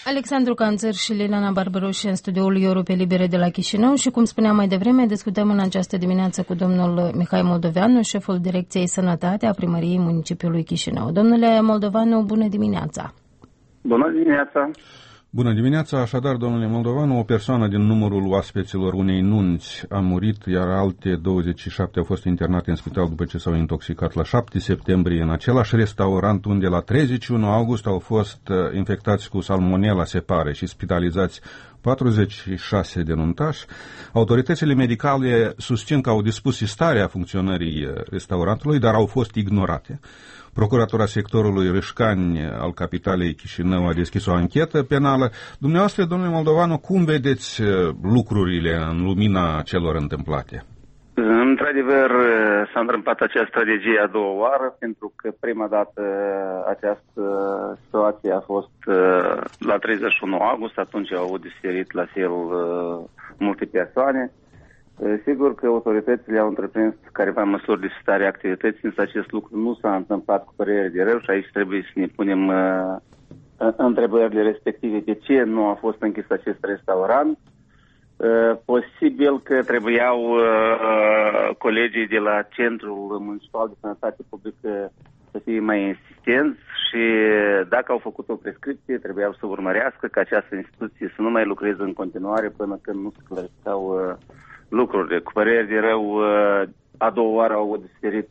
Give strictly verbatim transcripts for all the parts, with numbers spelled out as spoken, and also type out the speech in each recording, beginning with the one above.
Alexandru Canțăr și Liliana Barbaroș în studioul Europe Libere de la Chișinău și, cum spuneam mai devreme, discutăm în această dimineață cu domnul Mihai Moldoveanu, șeful Direcției Sănătate a Primăriei Municipiului Chișinău. Domnule Moldoveanu, bună dimineața! Bună dimineața! Bună dimineața! Așadar, domnule Moldoveanu, o persoană din numărul oaspeților unei nunți a murit, iar alte douăzeci și șapte au fost internate în spital după ce s-au intoxicat la șapte septembrie în același restaurant unde la treizeci și unu august au fost infectați cu salmonella, se pare, și spitalizați patruzeci și șase denuntași. Autoritățile medicale susțin că au dispus starea funcționării restaurantului, dar au fost ignorate. Procuratura sectorului Râșcani al capitalei Chișinău a deschis o anchetă penală. Dumneavoastră, domnule Moldoveanu, cum vedeți lucrurile în lumina celor întâmplate? Într-adevăr, s-a întâmplat această strategie a doua oară, pentru că prima dată această situație a fost la treizeci și unu august, atunci au avut diferit la fel multe persoane. Sigur că autoritățile au întreprins careva măsuri de susținere a activității, însă acest lucru nu s-a întâmplat cu părere de rău și aici trebuie să ne punem uh, întrebările respective de ce nu a fost închis acest restaurant. Uh, posibil că trebuiau uh, colegii de la Centrul Municipal de Sănătate Publică să fie mai insistenți și dacă au făcut o prescripție, trebuiau să urmărească ca această instituție să nu mai lucreze în continuare până când nu se clarificau uh, lucrurile. Cu păreri de rău, a doua oară au diferit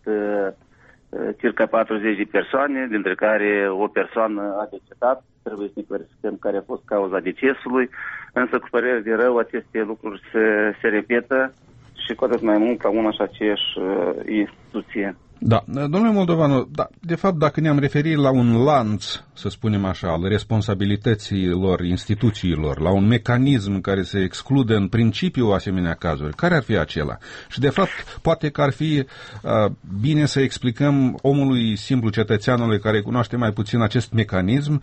circa patruzeci de persoane, dintre care o persoană a decedat. Trebuie să ne clarificăm care a fost cauza decesului, însă cu păreri de rău aceste lucruri se, se repetă și cu atât mai mult ca una și aceeași instituție. Da, domnule Moldoveanu, da, de fapt, dacă ne-am referit la un lanț, să spunem așa, al responsabilităților instituțiilor, la un mecanism care se exclude în principiu asemenea cazuri, care ar fi acela? Și, de fapt, poate că ar fi uh, bine să explicăm omului simplu, cetățeanului care cunoaște mai puțin acest mecanism,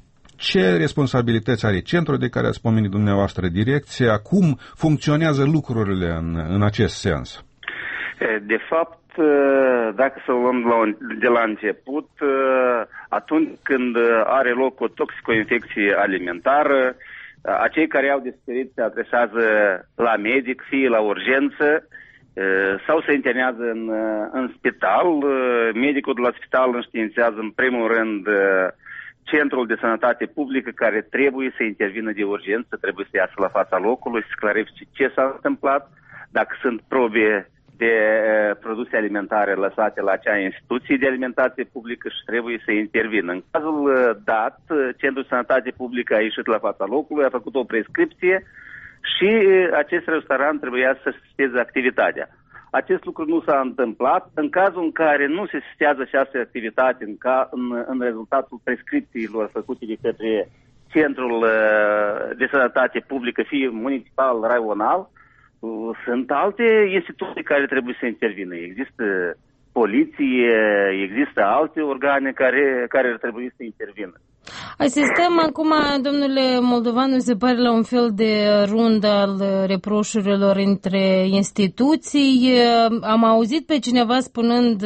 ce responsabilități are centrul de care ați pomenit dumneavoastră, direcția, cum funcționează lucrurile în, în acest sens? De fapt, dacă să o luăm de la început, atunci când are loc o toxicoinfecție alimentară, acei care au descoperit se adresează la medic, fie la urgență, sau se internează în, în spital. Medicul de la spital înștiințează în primul rând Centrul de Sănătate Publică, care trebuie să intervină de urgență, trebuie să iasă la fața locului, să clarifice ce s-a întâmplat, dacă sunt probe de produse alimentare lăsate la acea instituție de alimentație publică și trebuie să intervină. În cazul dat, Centrul de Sănătate Publică a ieșit la fața locului, a făcut o prescripție și acest restaurant trebuia să sisteze activitatea. Acest lucru nu s-a întâmplat. În cazul în care nu se sistează această activitate în, ca, în, în rezultatul prescripțiilor făcute de către Centrul de Sănătate Publică, fie municipal, raional, sunt alte instituții care trebuie să intervină. Există poliție, există alte organe care, care ar trebui să intervină. Asistăm acum, domnule Moldoveanu, se pare la un fel de rund al reproșurilor între instituții. Am auzit pe cineva spunând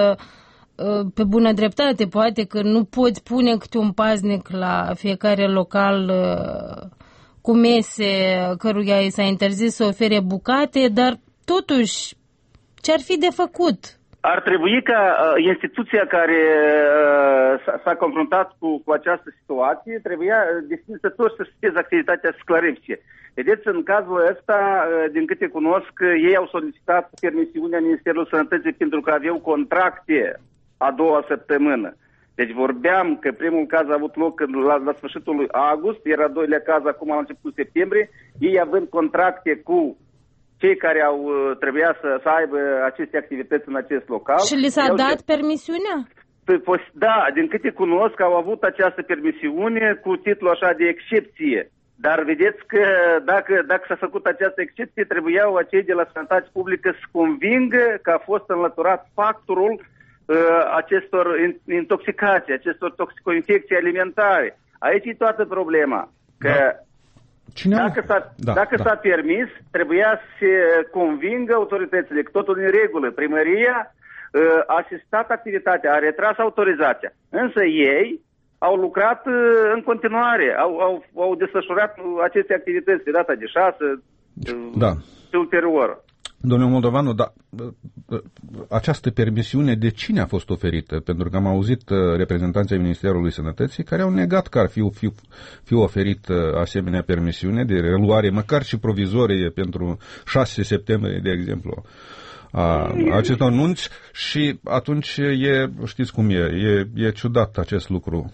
pe bună dreptate, poate că nu poți pune câte un paznic la fiecare local cu mese căruia i s-a interzis să ofere bucate, dar totuși ce-ar fi de făcut? Ar trebui ca uh, instituția care uh, s-a confruntat cu, cu această situație, trebuia desfințător să schieze activitatea să clarifice. Vedeți, în cazul ăsta, uh, din câte cunosc, ei au solicitat permisiunea Ministerului Sănătății pentru că aveau contracte a doua săptămână. Deci vorbeam că primul caz a avut loc la, la sfârșitul lui august, iar al doilea caz acum la începutul septembrie, ei având contracte cu cei care au trebuia să, să aibă aceste activități în acest local. Și li s-a dat de... permisiunea? Da, din câte cunosc, au avut această permisiune cu titlul așa de excepție. Dar vedeți că dacă, dacă s-a făcut această excepție, trebuiau acei de la Sănătate Publică să convingă că a fost înlăturat factorul uh, acestor intoxicații, acestor toxicoinfecții alimentare. Aici e toată problema. Că da. Cine dacă s-a, da, dacă da. s-a permis, trebuia să se convingă autoritățile că totul în regulă. Primăria uh, a asistat activitatea, a retras autorizația. Însă ei au lucrat în continuare, au, au, au desfășurat aceste activități pe data de șase, da. Și ulterior. Domnule Moldovanu, dar această permisiune de cine a fost oferită? Pentru că am auzit reprezentanții Ministerului Sănătății care au negat că ar fi, fi, fi oferit asemenea permisiune de reluare, măcar și provizorie pentru șase septembrie, de exemplu, a acestor anunți, și atunci e, știți cum e, e, e ciudat acest lucru.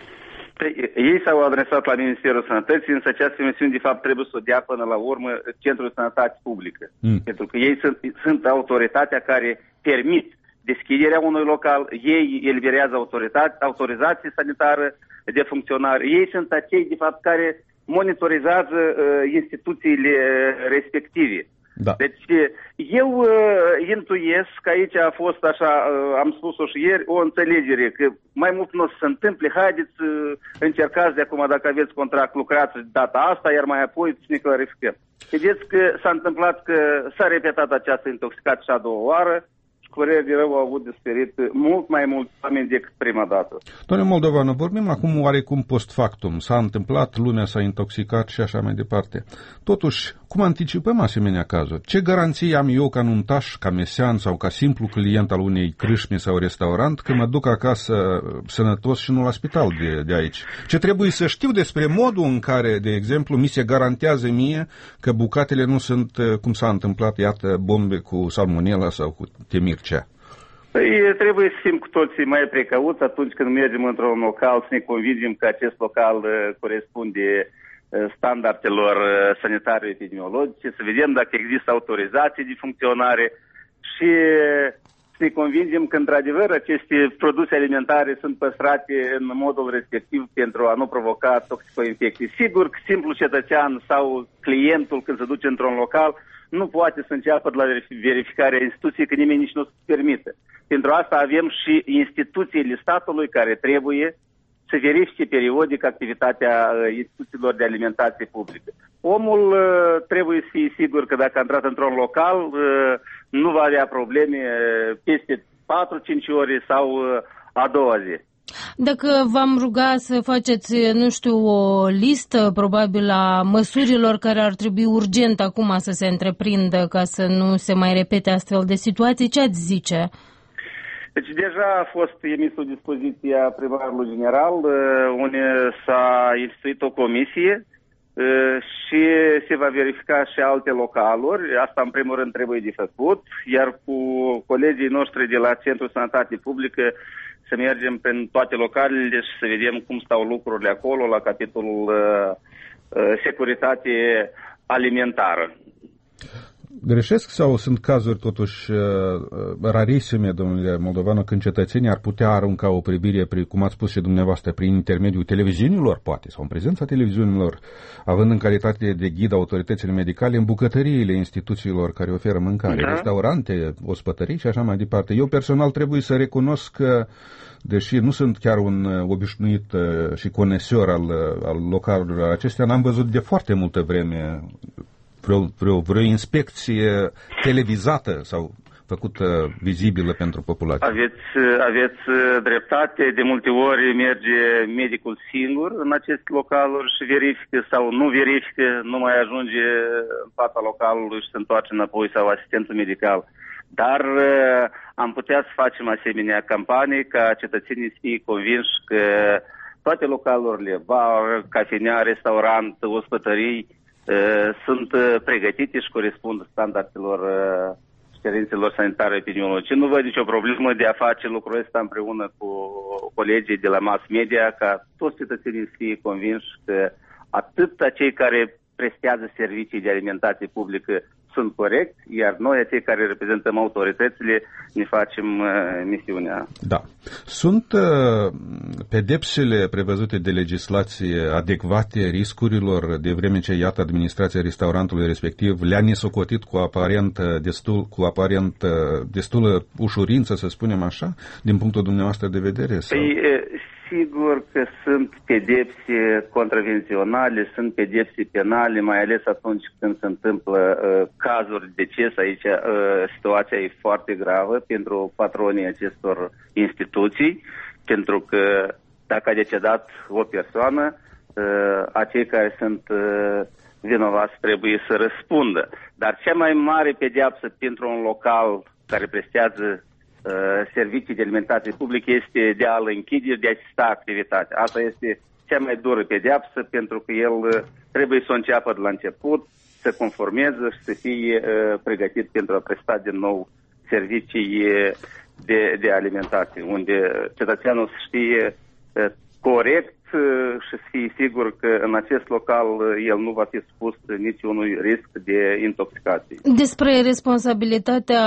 Ei s-au adresat la Ministerul Sănătății, însă această misiune de fapt trebuie să o dea până la urmă Centrul de Sănătate Publică. Mm. Pentru că ei sunt, sunt autoritatea care permit deschiderea unui local, ei eliberează autorizație sanitară de funcționare, ei sunt acei de fapt care monitorizează uh, instituțiile respective. Da. Deci eu uh, intuiesc că aici a fost așa, uh, am spus-o și ieri, o înțelegere, că mai mult nu o să se întâmple, haideți, uh, încercați de acum, dacă aveți contract, lucrați data asta, iar mai apoi să ne clarificăm. Vedeți că s-a întâmplat că s-a repetat această intoxicație și a doua oară, și cu părere de rău au avut de suferit mult mai mulți oameni decât prima dată. Domnule Moldovanu, vorbim acum oarecum post factum, s-a întâmplat, lumea s-a intoxicat și așa mai departe. Totuși, cum anticipăm asemenea cazuri? Ce garanții am eu ca nuntaș, ca mesean sau ca simplu client al unei crâșme sau restaurant că mă duc acasă sănătos și nu la spital de, de aici? Ce trebuie să știu despre modul în care, de exemplu, mi se garantează mie că bucatele nu sunt, cum s-a întâmplat, iată, bombe cu salmonella sau cu temircea? Păi trebuie să fim cu toții mai precauți atunci când mergem într-un local, să ne convingem că acest local uh, corespunde standardelor sanitare epidemiologice, să vedem dacă există autorizații de funcționare și să ne convingem că, într-adevăr, aceste produse alimentare sunt păstrate în modul respectiv pentru a nu provoca toxicoinfecții. Sigur că simplu cetățean sau clientul, când se duce într-un local, nu poate să înceapă de la verificarea instituției, că nimeni nici nu se permite. Pentru asta avem și instituțiile statului care trebuie să verifice periodic activitatea instituțiilor de alimentație publică. Omul trebuie să fie sigur că dacă a intrat într-un local, nu va avea probleme peste patru-cinci ore sau a doua zi. Dacă v-am ruga să faceți, nu știu, o listă probabil a măsurilor care ar trebui urgent acum să se întreprindă ca să nu se mai repete astfel de situații, ce ați zice? Deci deja a fost emis o dispoziție a primarului general, unde s-a instituit o comisie și se va verifica și alte localuri. Asta în primul rând trebuie de făcut, iar cu colegii noștri de la Centrul Sănătate Publică să mergem prin toate localele și să vedem cum stau lucrurile acolo la capitolul uh, securitate alimentară. Greșesc sau sunt cazuri totuși rarisime, domnule Moldovanu, când cetățenii ar putea arunca o privire, cum ați spus și dumneavoastră, prin intermediul televiziunilor, poate, sau în prezența televiziunilor, având în calitate de ghid autoritățile medicale în bucătăriile instituțiilor care oferă mâncare, da. Restaurante, ospătării și așa mai departe. Eu personal trebuie să recunosc că, deși nu sunt chiar un obișnuit și conesor al, al localurilor acestea, n-am văzut de foarte multă vreme Vreo, vreo, vreo inspecție televizată sau făcută vizibilă pentru populație. Aveți, aveți dreptate, de multe ori merge medicul singur în aceste localuri și verifică sau nu verifică, nu mai ajunge în fața localului și se întoarce înapoi sau asistentul medical. Dar am putea să facem asemenea campanii ca cetățenii să fie convinși că toate localurile, bar, cafenea, restaurant, ospătării, sunt pregătite și corespund standardelor și cerințelor sanitare epidemiologice. Nu văd nicio problemă de a face lucrul ăsta împreună cu colegii de la mass media, ca toți cetățenii să fie convinși că atât cei care prestează servicii de alimentație publică sunt corect, iar noi, cei care reprezentăm autoritățile, ne facem uh, misiunea. Da. Sunt uh, pedepsele prevăzute de legislație adecvate riscurilor, de vreme ce, iată, administrația restaurantului respectiv le-a nesocotit cu aparent destul, cu aparent destulă ușurință, să spunem așa, din punctul dumneavoastră de vedere? Sau? Păi, sigur că sunt pedepse contravenționale, sunt pedepse penale, mai ales atunci când se întâmplă uh, cazuri de deces. Aici uh, situația e foarte gravă pentru patronii acestor instituții, pentru că dacă a decedat o persoană, acei care sunt vinovați trebuie să răspundă. Dar cea mai mare pedeapsă pentru un local care prestează servicii de alimentație publică este de a-l închide, de a-ți sta activitatea. Asta este cea mai dură pedeapsă, pentru că el trebuie să o înceapă de la început, să conformeze și să fie uh, pregătit pentru a presta din nou servicii de, de alimentație, unde cetățeanul să știe uh, corect uh, și să fie sigur că în acest local uh, el nu va fi spus niciunui risc de intoxicație. Despre responsabilitatea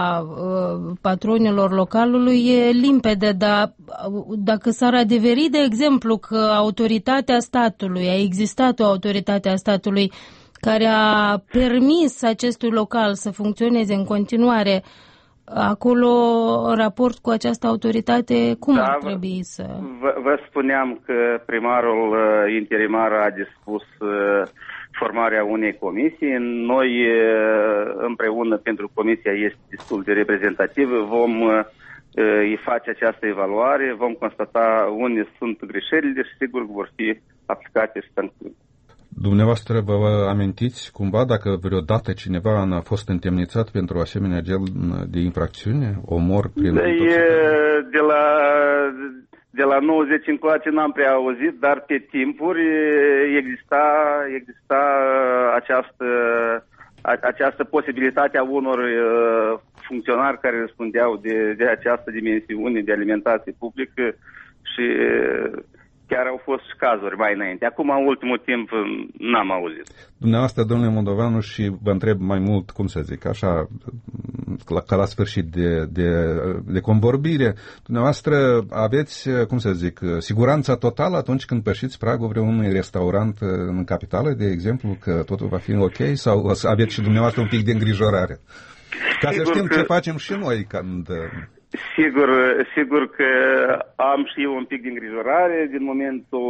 uh, patronilor localului e limpede, dar uh, dacă s-ar adeveri, de exemplu, că autoritatea statului, a existat o autoritate a statului care a permis acestui local să funcționeze în continuare, acolo, în raport cu această autoritate, cum da, ar trebui să... Vă, vă spuneam că primarul uh, interimar a dispus uh, formarea unei comisii. Noi, uh, împreună, pentru comisia este destul de reprezentativă, vom uh, îi face această evaluare, vom constata unde sunt greșelile și sigur vor fi aplicate și sancțiuni. Dumneavoastră vă amintiți cumva dacă vreodată cineva a fost întemnițat pentru asemenea gen de infracțiune? Omor prin de, de la de la nouăzeci încoace n-am prea auzit, dar pe timpuri exista, exista această, această posibilitate a unor funcționari care răspundeau de, de această dimensiune de alimentație publică și chiar au fost cazuri mai înainte. Acum, în ultimul timp, n-am auzit. Dumneavoastră, domnule Moldovanu, și vă întreb mai mult, cum să zic, așa, ca la sfârșit de, de, de convorbire, dumneavoastră aveți, cum să zic, siguranța totală atunci când pășiți pragul vreunui restaurant în capitală, de exemplu, că totul va fi ok, sau aveți și dumneavoastră un pic de îngrijorare? Ca Sigur să știm că... ce facem și noi când... Sigur, sigur că am și eu un pic de îngrijorare din momentul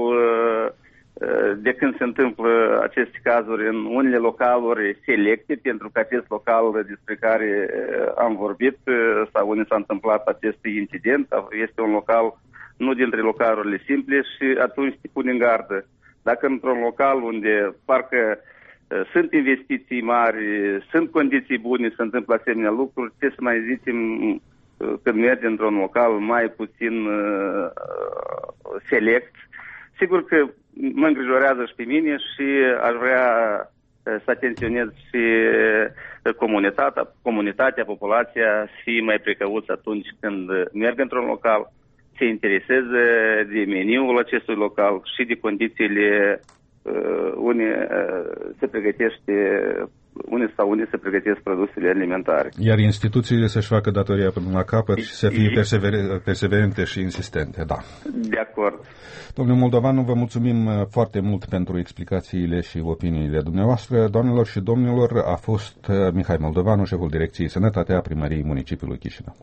de când se întâmplă aceste cazuri în unele localuri selecte, pentru că acest local despre care am vorbit sau unde s-a întâmplat acest incident este un local nu dintre localurile simple și atunci te pune în gardă. Dacă într-un local unde parcă sunt investiții mari, sunt condiții bune, se întâmplă asemenea lucruri, ce să mai zicem când mergi într-un local mai puțin uh, select. Sigur că mă îngrijorează și pe mine și aș vrea uh, să atenționez și uh, comunitatea, comunitatea, populația, să fie mai precauți atunci când merg într-un local, se intereseze de meniul acestui local și de condițiile uh, unde uh, se pregătește unde sau unde se pregătesc produsele alimentare. Iar instituțiile să-și facă datoria până la capăt și să fie persever- perseverente și insistente, da. De acord. Domnule Moldovanu, vă mulțumim foarte mult pentru explicațiile și opiniile dumneavoastră. Doamnelor și domnilor, a fost Mihai Moldovanu, șeful Direcției Sănătatea Primăriei Municipiului Chișinău.